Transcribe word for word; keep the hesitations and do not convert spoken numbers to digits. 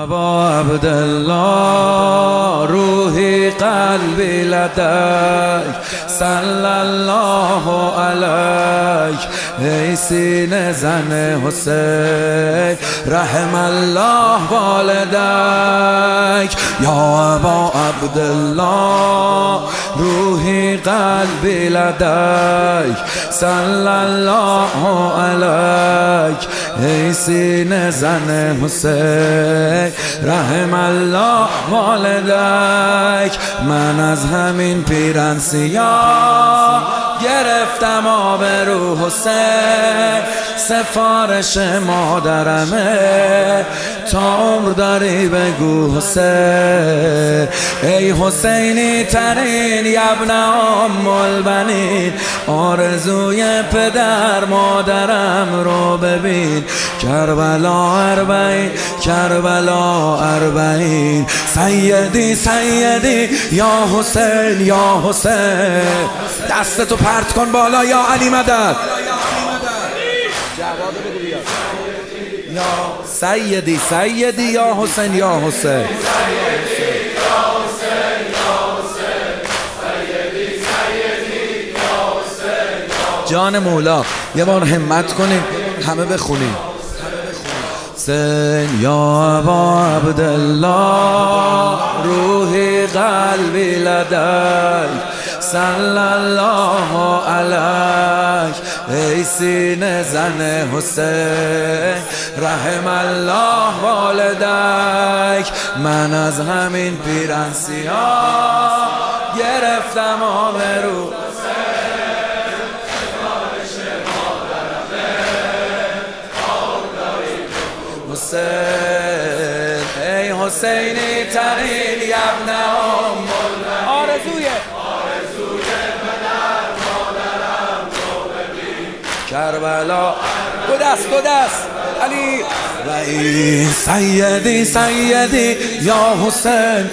ابا عبدالله روحی قلبی لدیک صلی الله علیک ای سینه زن حسین رحم الله والدیک یا ابا عبدالله روحی قلبی لدیک صلی الله علیک ای سینه زن حسین رحم الله والدیک من از همین پیرن سیاه گرفتم آبرو حسین سفارش مادرمه تا عمر داری بگو حسین ای حسینی ترین یبن ام البنین آرزوی پدر مادرم رو ببین کربلا اربعین کربلا اربعین سیدی سیدی یا حسین یا حسین دستتو پرت کن بالا یا علی مدد یا سیدی سیدی یا حسین یا حسین جان مولا یه بار همت کنیم همه بخونیم حسین یا ابا عبدالله روحی قلبی لدیک صلی الله علیک ای سینه زن حسین رحم الله والدیک من از همین پیرن سیاه گرفتم آبرو حسین ای حسینی ترین یبن ام آرزوی کربلا دو دست دو دست علی و ای سیدی سیدی یا حسین